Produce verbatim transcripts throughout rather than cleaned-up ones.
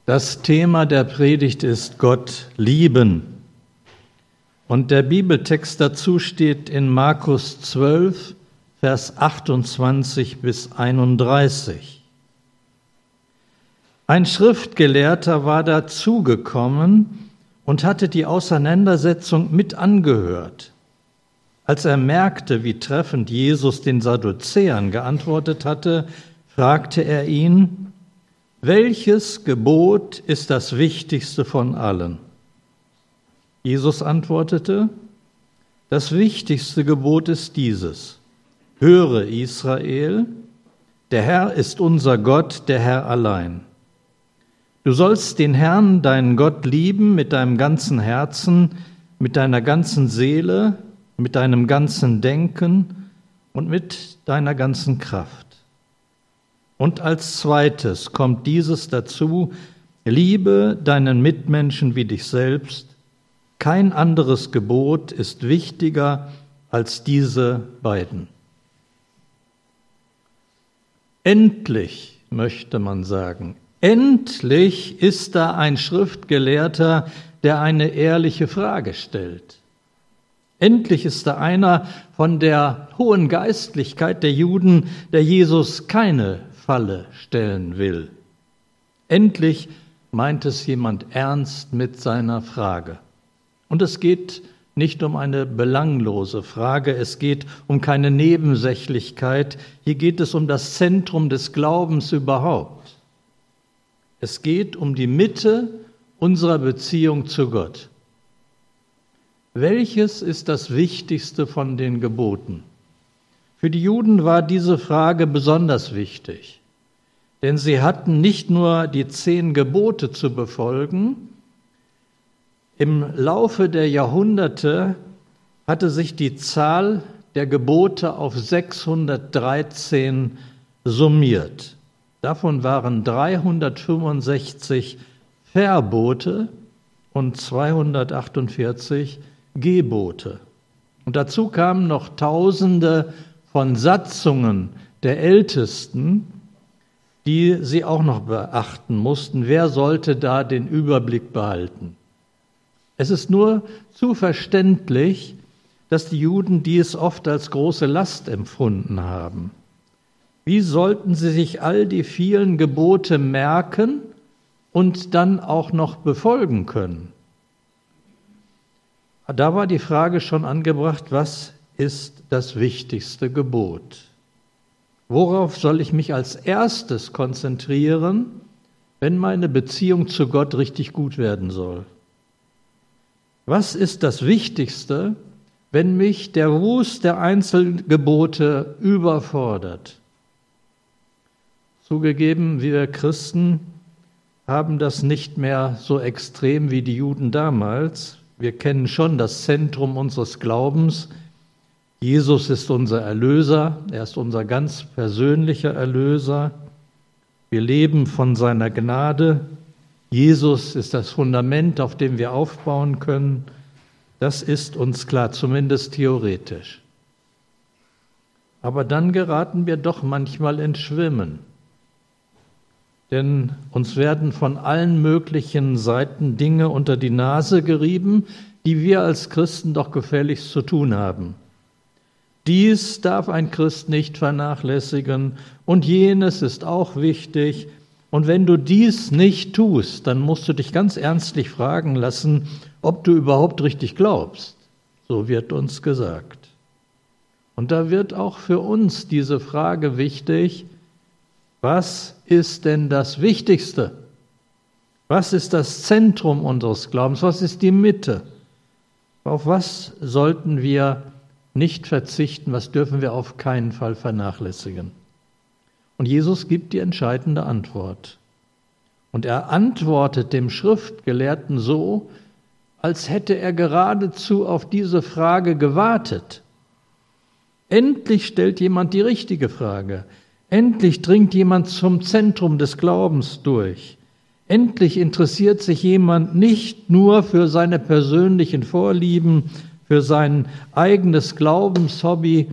Das Thema der Predigt ist Gott lieben. Und der Bibeltext dazu steht in Markus zwölf, Vers achtundzwanzig bis einunddreißig. Ein Schriftgelehrter war dazugekommen und hatte die Auseinandersetzung mit angehört. Als er merkte, wie treffend Jesus den Sadduzäern geantwortet hatte, fragte er ihn: Welches Gebot ist das wichtigste von allen? Jesus antwortete: Das wichtigste Gebot ist dieses: Höre, Israel, der Herr ist unser Gott, der Herr allein. Du sollst den Herrn, deinen Gott, lieben mit deinem ganzen Herzen, mit deiner ganzen Seele, mit deinem ganzen Denken und mit deiner ganzen Kraft. Und als zweites kommt dieses dazu: Liebe deinen Mitmenschen wie dich selbst. Kein anderes Gebot ist wichtiger als diese beiden. Endlich, möchte man sagen, endlich ist da ein Schriftgelehrter, der eine ehrliche Frage stellt. Endlich ist da einer von der hohen Geistlichkeit der Juden, der Jesus keine Falle stellen will. Endlich meint es jemand ernst mit seiner Frage. Und es geht nicht um eine belanglose Frage, es geht um keine Nebensächlichkeit, hier geht es um das Zentrum des Glaubens überhaupt. Es geht um die Mitte unserer Beziehung zu Gott. Welches ist das Wichtigste von den Geboten? Für die Juden war diese Frage besonders wichtig, denn sie hatten nicht nur die zehn Gebote zu befolgen. Im Laufe der Jahrhunderte hatte sich die Zahl der Gebote auf sechshundertdreizehn summiert. Davon waren dreihundertfünfundsechzig Verbote und zweihundertachtundvierzig Gebote. Und dazu kamen noch Tausende von Satzungen der Ältesten, die sie auch noch beachten mussten. Wer sollte da den Überblick behalten? Es ist nur zu verständlich, dass die Juden dies oft als große Last empfunden haben. Wie sollten sie sich all die vielen Gebote merken und dann auch noch befolgen können? Da war die Frage schon angebracht: Was ist das wichtigste Gebot? Worauf soll ich mich als erstes konzentrieren, wenn meine Beziehung zu Gott richtig gut werden soll? Was ist das Wichtigste, wenn mich der Wust der Einzelgebote überfordert? Zugegeben, wir Christen haben das nicht mehr so extrem wie die Juden damals. Wir kennen schon das Zentrum unseres Glaubens. Jesus ist unser Erlöser, er ist unser ganz persönlicher Erlöser. Wir leben von seiner Gnade. Jesus ist das Fundament, auf dem wir aufbauen können. Das ist uns klar, zumindest theoretisch. Aber dann geraten wir doch manchmal ins Schwimmen. Denn uns werden von allen möglichen Seiten Dinge unter die Nase gerieben, die wir als Christen doch gefälligst zu tun haben. Dies darf ein Christ nicht vernachlässigen und jenes ist auch wichtig. Und wenn du dies nicht tust, dann musst du dich ganz ernstlich fragen lassen, ob du überhaupt richtig glaubst. So wird uns gesagt. Und da wird auch für uns diese Frage wichtig: Was ist denn das Wichtigste? Was ist das Zentrum unseres Glaubens? Was ist die Mitte? Auf was sollten wir nicht verzichten? Was dürfen wir auf keinen Fall vernachlässigen? Und Jesus gibt die entscheidende Antwort. Und er antwortet dem Schriftgelehrten so, als hätte er geradezu auf diese Frage gewartet. Endlich stellt jemand die richtige Frage. Endlich dringt jemand zum Zentrum des Glaubens durch. Endlich interessiert sich jemand nicht nur für seine persönlichen Vorlieben, für sein eigenes Glaubenshobby,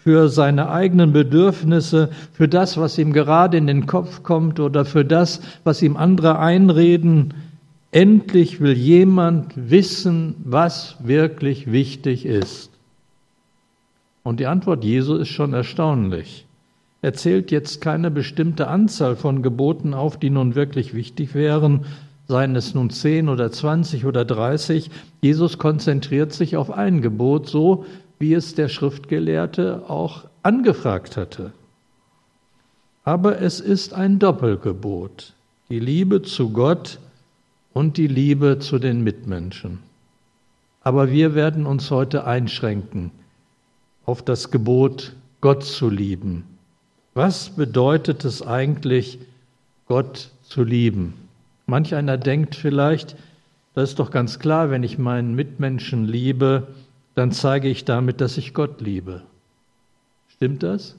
für seine eigenen Bedürfnisse, für das, was ihm gerade in den Kopf kommt oder für das, was ihm andere einreden. Endlich will jemand wissen, was wirklich wichtig ist. Und die Antwort Jesu ist schon erstaunlich. Er zählt jetzt keine bestimmte Anzahl von Geboten auf, die nun wirklich wichtig wären, seien es nun zehn oder zwanzig oder dreißig. Jesus konzentriert sich auf ein Gebot, so wie es der Schriftgelehrte auch angefragt hatte. Aber es ist ein Doppelgebot, die Liebe zu Gott und die Liebe zu den Mitmenschen. Aber wir werden uns heute einschränken auf das Gebot, Gott zu lieben. Was bedeutet es eigentlich, Gott zu lieben? Manch einer denkt vielleicht, das ist doch ganz klar, wenn ich meinen Mitmenschen liebe, dann zeige ich damit, dass ich Gott liebe. Stimmt das?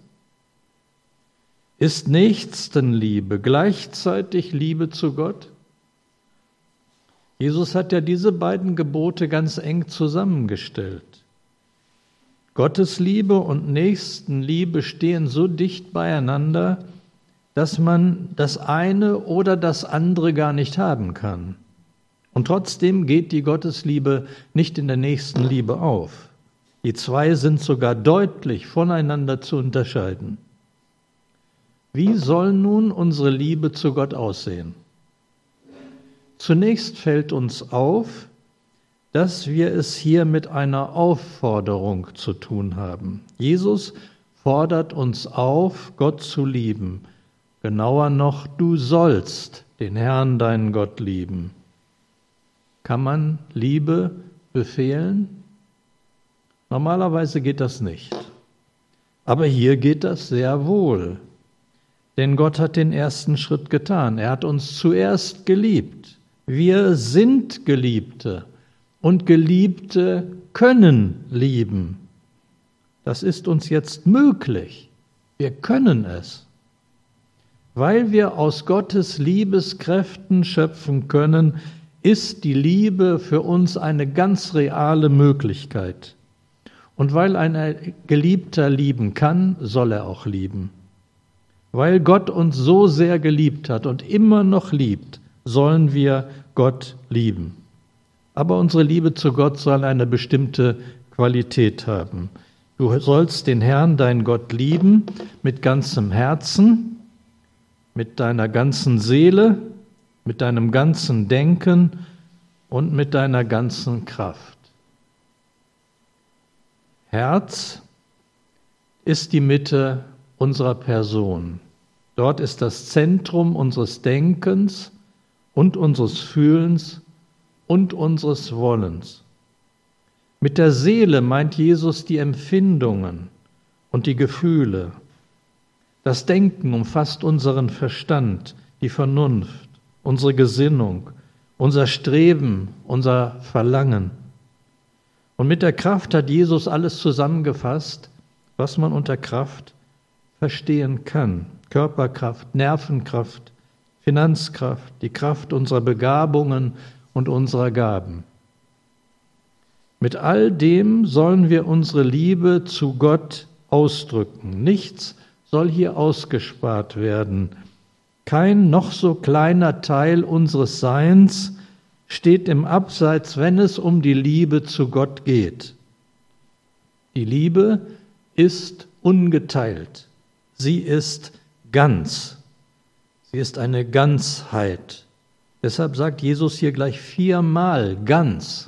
Ist Nächstenliebe gleichzeitig Liebe zu Gott? Jesus hat ja diese beiden Gebote ganz eng zusammengestellt. Gottes Liebe und Nächstenliebe stehen so dicht beieinander, dass man das eine oder das andere gar nicht haben kann. Und trotzdem geht die Gottesliebe nicht in der Nächstenliebe auf. Die zwei sind sogar deutlich voneinander zu unterscheiden. Wie soll nun unsere Liebe zu Gott aussehen? Zunächst fällt uns auf, dass wir es hier mit einer Aufforderung zu tun haben. Jesus fordert uns auf, Gott zu lieben. Genauer noch, du sollst den Herrn, deinen Gott, lieben. Kann man Liebe befehlen? Normalerweise geht das nicht. Aber hier geht das sehr wohl. Denn Gott hat den ersten Schritt getan. Er hat uns zuerst geliebt. Wir sind Geliebte. Und Geliebte können lieben. Das ist uns jetzt möglich. Wir können es. Weil wir aus Gottes Liebeskräften schöpfen können, ist die Liebe für uns eine ganz reale Möglichkeit. Und weil ein Geliebter lieben kann, soll er auch lieben. Weil Gott uns so sehr geliebt hat und immer noch liebt, sollen wir Gott lieben. Aber unsere Liebe zu Gott soll eine bestimmte Qualität haben. Du sollst den Herrn, deinen Gott, lieben mit ganzem Herzen, mit deiner ganzen Seele, mit deinem ganzen Denken und mit deiner ganzen Kraft. Herz ist die Mitte unserer Person. Dort ist das Zentrum unseres Denkens und unseres Fühlens und unseres Wollens. Mit der Seele meint Jesus die Empfindungen und die Gefühle. Das Denken umfasst unseren Verstand, die Vernunft, unsere Gesinnung, unser Streben, unser Verlangen. Und mit der Kraft hat Jesus alles zusammengefasst, was man unter Kraft verstehen kann. Körperkraft, Nervenkraft, Finanzkraft, die Kraft unserer Begabungen und unserer Gaben. Mit all dem sollen wir unsere Liebe zu Gott ausdrücken. Nichts soll hier ausgespart werden. Kein noch so kleiner Teil unseres Seins steht im Abseits, wenn es um die Liebe zu Gott geht. Die Liebe ist ungeteilt. Sie ist ganz. Sie ist eine Ganzheit. Deshalb sagt Jesus hier gleich viermal ganz.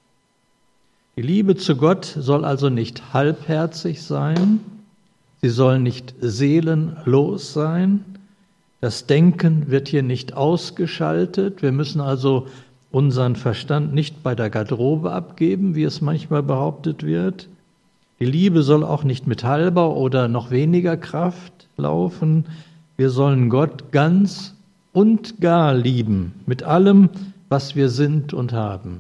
Die Liebe zu Gott soll also nicht halbherzig sein, sie soll nicht seelenlos sein, das Denken wird hier nicht ausgeschaltet, wir müssen also unseren Verstand nicht bei der Garderobe abgeben, wie es manchmal behauptet wird. Die Liebe soll auch nicht mit halber oder noch weniger Kraft laufen, wir sollen Gott ganz und gar lieben, mit allem, was wir sind und haben.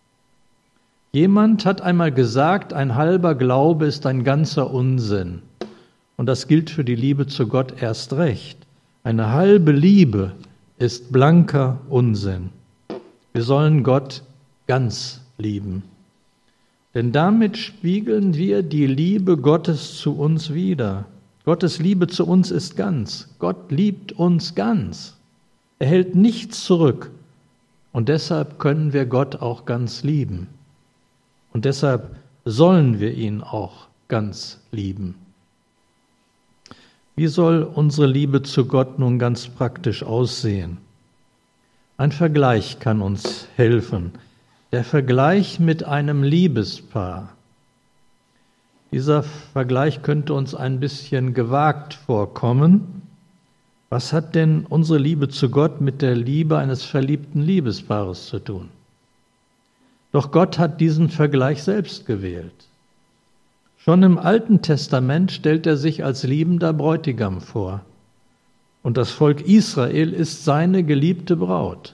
Jemand hat einmal gesagt, ein halber Glaube ist ein ganzer Unsinn. Und das gilt für die Liebe zu Gott erst recht. Eine halbe Liebe ist blanker Unsinn. Wir sollen Gott ganz lieben. Denn damit spiegeln wir die Liebe Gottes zu uns wider. Gottes Liebe zu uns ist ganz. Gott liebt uns ganz. Er hält nichts zurück. Und deshalb können wir Gott auch ganz lieben. Und deshalb sollen wir ihn auch ganz lieben. Wie soll unsere Liebe zu Gott nun ganz praktisch aussehen? Ein Vergleich kann uns helfen. Der Vergleich mit einem Liebespaar. Dieser Vergleich könnte uns ein bisschen gewagt vorkommen. Was hat denn unsere Liebe zu Gott mit der Liebe eines verliebten Liebespaares zu tun? Doch Gott hat diesen Vergleich selbst gewählt. Schon im Alten Testament stellt er sich als liebender Bräutigam vor. Und das Volk Israel ist seine geliebte Braut.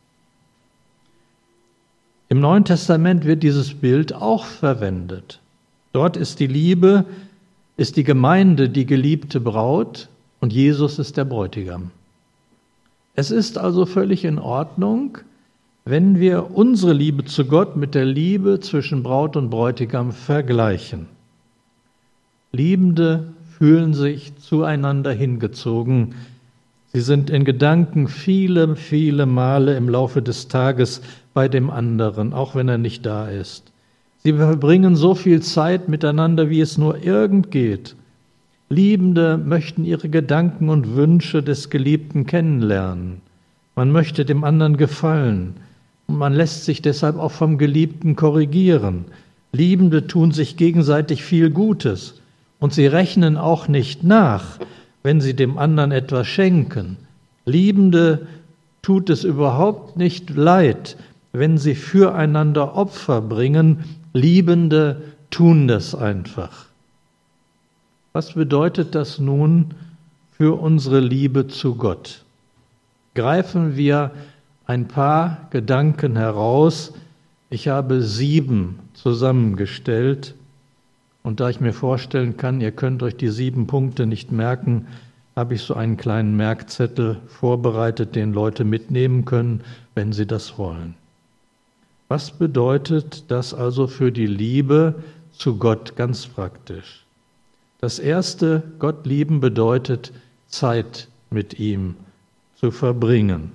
Im Neuen Testament wird dieses Bild auch verwendet. Dort ist die Liebe, ist die Gemeinde die geliebte Braut und Jesus ist der Bräutigam. Es ist also völlig in Ordnung, wenn wir unsere Liebe zu Gott mit der Liebe zwischen Braut und Bräutigam vergleichen. Liebende fühlen sich zueinander hingezogen. Sie sind in Gedanken viele, viele Male im Laufe des Tages bei dem anderen, auch wenn er nicht da ist. Sie verbringen so viel Zeit miteinander, wie es nur irgend geht. Liebende möchten ihre Gedanken und Wünsche des Geliebten kennenlernen. Man möchte dem anderen gefallen und man lässt sich deshalb auch vom Geliebten korrigieren. Liebende tun sich gegenseitig viel Gutes und sie rechnen auch nicht nach, wenn sie dem anderen etwas schenken. Liebende tut es überhaupt nicht leid, wenn sie füreinander Opfer bringen. Liebende tun das einfach. Was bedeutet das nun für unsere Liebe zu Gott? Greifen wir ein paar Gedanken heraus. Ich habe sieben zusammengestellt. Und da ich mir vorstellen kann, ihr könnt euch die sieben Punkte nicht merken, habe ich so einen kleinen Merkzettel vorbereitet, den Leute mitnehmen können, wenn sie das wollen. Was bedeutet das also für die Liebe zu Gott ganz praktisch? Das erste, Gott lieben bedeutet, Zeit mit ihm zu verbringen.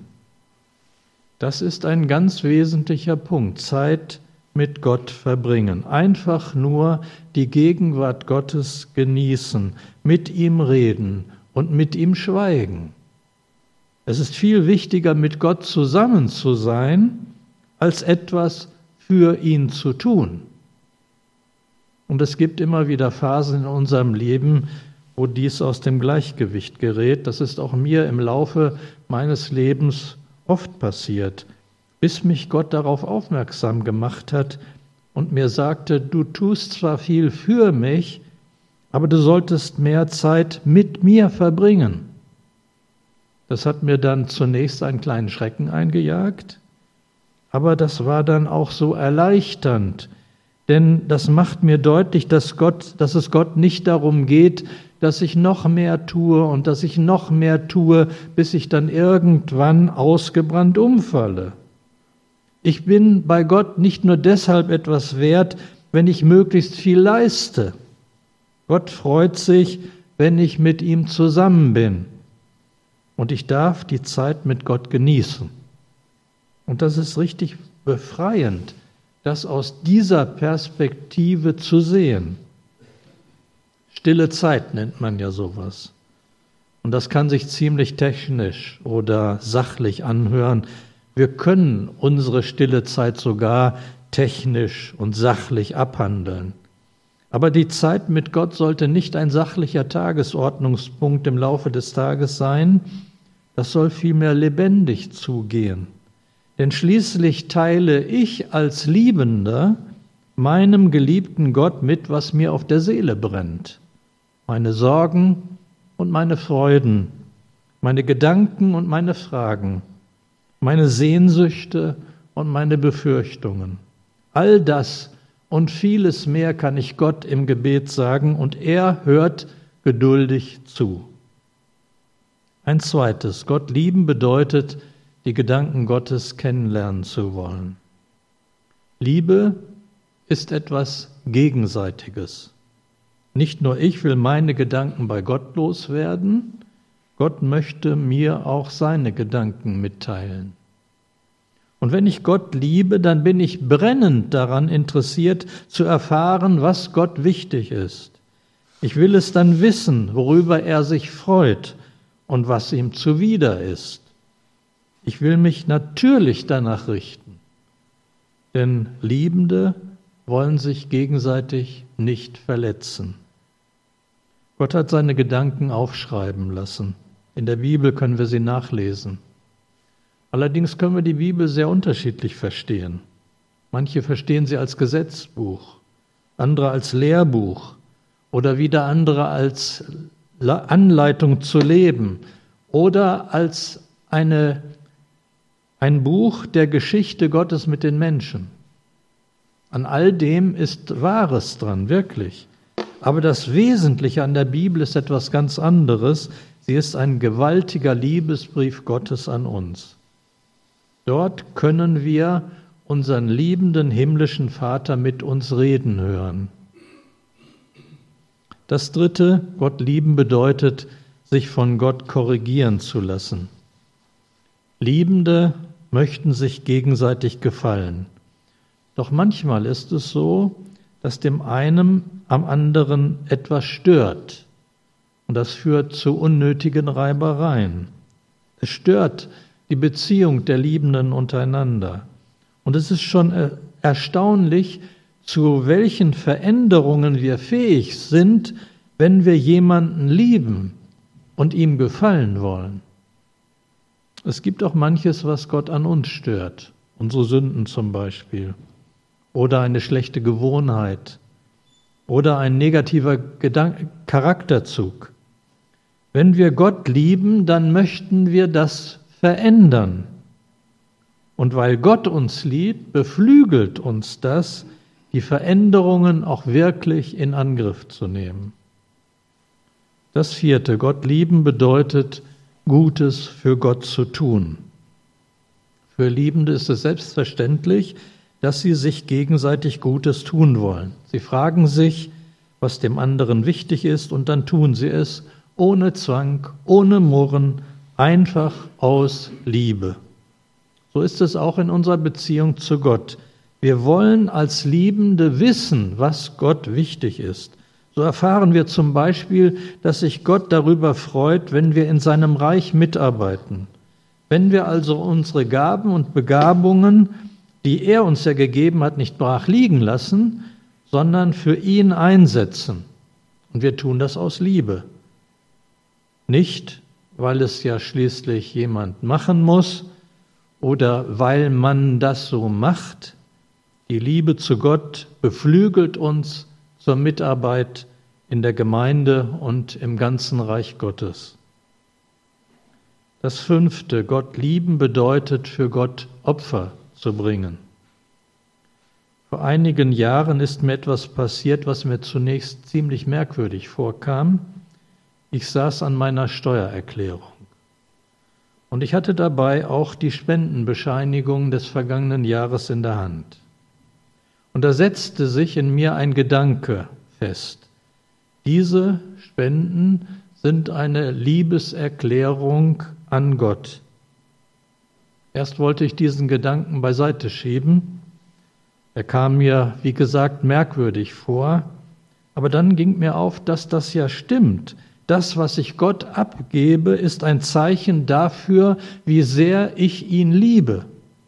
Das ist ein ganz wesentlicher Punkt, Zeit mit Gott verbringen. Einfach nur die Gegenwart Gottes genießen, mit ihm reden und mit ihm schweigen. Es ist viel wichtiger, mit Gott zusammen zu sein, als etwas für ihn zu tun. Und es gibt immer wieder Phasen in unserem Leben, wo dies aus dem Gleichgewicht gerät. Das ist auch mir im Laufe meines Lebens oft passiert, bis mich Gott darauf aufmerksam gemacht hat und mir sagte, du tust zwar viel für mich, aber du solltest mehr Zeit mit mir verbringen. Das hat mir dann zunächst einen kleinen Schrecken eingejagt, aber das war dann auch so erleichternd, denn das macht mir deutlich, dass Gott, dass es Gott nicht darum geht, dass ich noch mehr tue und dass ich noch mehr tue, bis ich dann irgendwann ausgebrannt umfalle. Ich bin bei Gott nicht nur deshalb etwas wert, wenn ich möglichst viel leiste. Gott freut sich, wenn ich mit ihm zusammen bin. Und ich darf die Zeit mit Gott genießen. Und das ist richtig befreiend, das aus dieser Perspektive zu sehen. Stille Zeit nennt man ja sowas. Und das kann sich ziemlich technisch oder sachlich anhören. Wir können unsere stille Zeit sogar technisch und sachlich abhandeln. Aber die Zeit mit Gott sollte nicht ein sachlicher Tagesordnungspunkt im Laufe des Tages sein. Das soll vielmehr lebendig zugehen. Denn schließlich teile ich als Liebender meinem geliebten Gott mit, was mir auf der Seele brennt. Meine Sorgen und meine Freuden, meine Gedanken und meine Fragen, meine Sehnsüchte und meine Befürchtungen. All das und vieles mehr kann ich Gott im Gebet sagen und er hört geduldig zu. Ein zweites, Gott lieben bedeutet, die Gedanken Gottes kennenlernen zu wollen. Liebe ist etwas Gegenseitiges. Nicht nur ich will meine Gedanken bei Gott loswerden, Gott möchte mir auch seine Gedanken mitteilen. Und wenn ich Gott liebe, dann bin ich brennend daran interessiert, zu erfahren, was Gott wichtig ist. Ich will es dann wissen, worüber er sich freut und was ihm zuwider ist. Ich will mich natürlich danach richten, denn Liebende wollen sich gegenseitig nicht verletzen. Gott hat seine Gedanken aufschreiben lassen. In der Bibel können wir sie nachlesen. Allerdings können wir die Bibel sehr unterschiedlich verstehen. Manche verstehen sie als Gesetzbuch, andere als Lehrbuch oder wieder andere als Anleitung zu leben oder als eine, ein Buch der Geschichte Gottes mit den Menschen. An all dem ist Wahres dran, wirklich. Aber das Wesentliche an der Bibel ist etwas ganz anderes. Sie ist ein gewaltiger Liebesbrief Gottes an uns. Dort können wir unseren liebenden himmlischen Vater mit uns reden hören. Das Dritte, Gott lieben bedeutet, sich von Gott korrigieren zu lassen. Liebende möchten sich gegenseitig gefallen. Doch manchmal ist es so, dass dem einen am anderen etwas stört. Und das führt zu unnötigen Reibereien. Es stört die Beziehung der Liebenden untereinander. Und es ist schon erstaunlich, zu welchen Veränderungen wir fähig sind, wenn wir jemanden lieben und ihm gefallen wollen. Es gibt auch manches, was Gott an uns stört. Unsere Sünden zum Beispiel. Oder eine schlechte Gewohnheit. Oder ein negativer Gedank- Charakterzug. Wenn wir Gott lieben, dann möchten wir das verändern. Und weil Gott uns liebt, beflügelt uns das, die Veränderungen auch wirklich in Angriff zu nehmen. Das Vierte, Gott lieben bedeutet, Gutes für Gott zu tun. Für Liebende ist es selbstverständlich, dass sie sich gegenseitig Gutes tun wollen. Sie fragen sich, was dem anderen wichtig ist, und dann tun sie es ohne Zwang, ohne Murren, einfach aus Liebe. So ist es auch in unserer Beziehung zu Gott. Wir wollen als Liebende wissen, was Gott wichtig ist. So erfahren wir zum Beispiel, dass sich Gott darüber freut, wenn wir in seinem Reich mitarbeiten. Wenn wir also unsere Gaben und Begabungen, die er uns ja gegeben hat, nicht brach liegen lassen, sondern für ihn einsetzen. Und wir tun das aus Liebe. Nicht, weil es ja schließlich jemand machen muss oder weil man das so macht. Die Liebe zu Gott beflügelt uns zur Mitarbeit in der Gemeinde und im ganzen Reich Gottes. Das Fünfte, Gott lieben bedeutet, für Gott Opfer zu bringen. Vor einigen Jahren ist mir etwas passiert, was mir zunächst ziemlich merkwürdig vorkam. Ich saß an meiner Steuererklärung und ich hatte dabei auch die Spendenbescheinigung des vergangenen Jahres in der Hand. Und da setzte sich in mir ein Gedanke fest. Diese Spenden sind eine Liebeserklärung an Gott. Erst wollte ich diesen Gedanken beiseite schieben. Er kam mir, wie gesagt, merkwürdig vor. Aber dann ging mir auf, dass das ja stimmt. Das, was ich Gott abgebe, ist ein Zeichen dafür, wie sehr ich ihn liebe.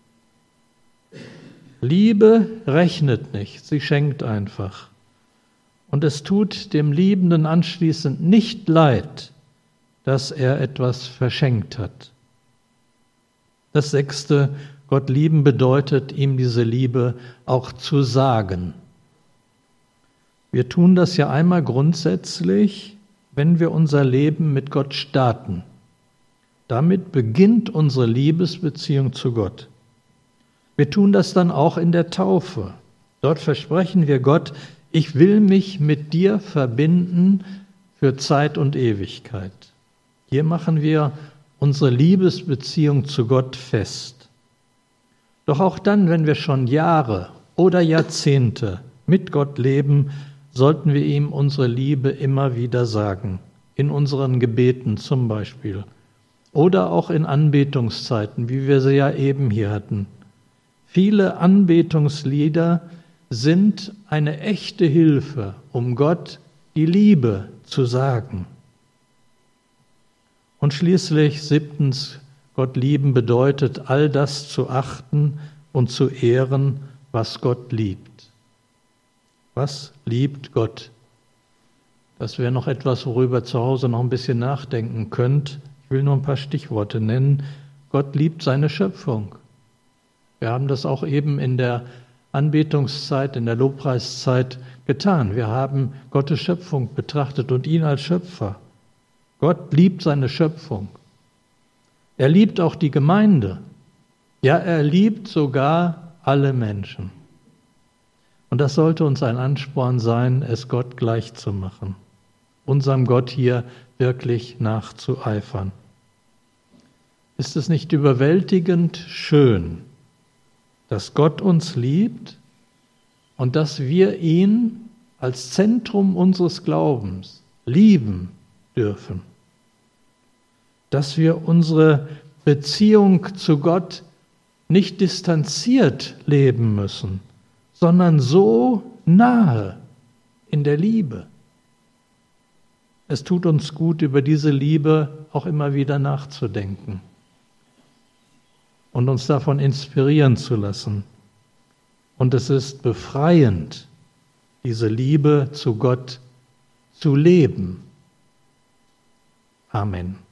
Liebe rechnet nicht, sie schenkt einfach. Und es tut dem Liebenden anschließend nicht leid, dass er etwas verschenkt hat. Das Sechste, Gott lieben bedeutet, ihm diese Liebe auch zu sagen. Wir tun das ja einmal grundsätzlich, wenn wir unser Leben mit Gott starten. Damit beginnt unsere Liebesbeziehung zu Gott. Wir tun das dann auch in der Taufe. Dort versprechen wir Gott, ich will mich mit dir verbinden für Zeit und Ewigkeit. Hier machen wir unsere Liebesbeziehung zu Gott fest. Doch auch dann, wenn wir schon Jahre oder Jahrzehnte mit Gott leben, sollten wir ihm unsere Liebe immer wieder sagen. In unseren Gebeten zum Beispiel. Oder auch in Anbetungszeiten, wie wir sie ja eben hier hatten. Viele Anbetungslieder sind eine echte Hilfe, um Gott die Liebe zu sagen. Und schließlich siebtens, Gott lieben bedeutet, all das zu achten und zu ehren, was Gott liebt. Was liebt Gott? Das wäre noch etwas, worüber zu Hause noch ein bisschen nachdenken könnt. Ich will nur ein paar Stichworte nennen. Gott liebt seine Schöpfung. Wir haben das auch eben in der Anbetungszeit, in der Lobpreiszeit getan. Wir haben Gottes Schöpfung betrachtet und ihn als Schöpfer. Gott liebt seine Schöpfung. Er liebt auch die Gemeinde. Ja, er liebt sogar alle Menschen. Und das sollte uns ein Ansporn sein, es Gott gleich zu machen. Unserem Gott hier wirklich nachzueifern. Ist es nicht überwältigend schön, dass Gott uns liebt und dass wir ihn als Zentrum unseres Glaubens lieben dürfen? Dass wir unsere Beziehung zu Gott nicht distanziert leben müssen, sondern so nahe in der Liebe. Es tut uns gut, über diese Liebe auch immer wieder nachzudenken und uns davon inspirieren zu lassen. Und es ist befreiend, diese Liebe zu Gott zu leben. Amen.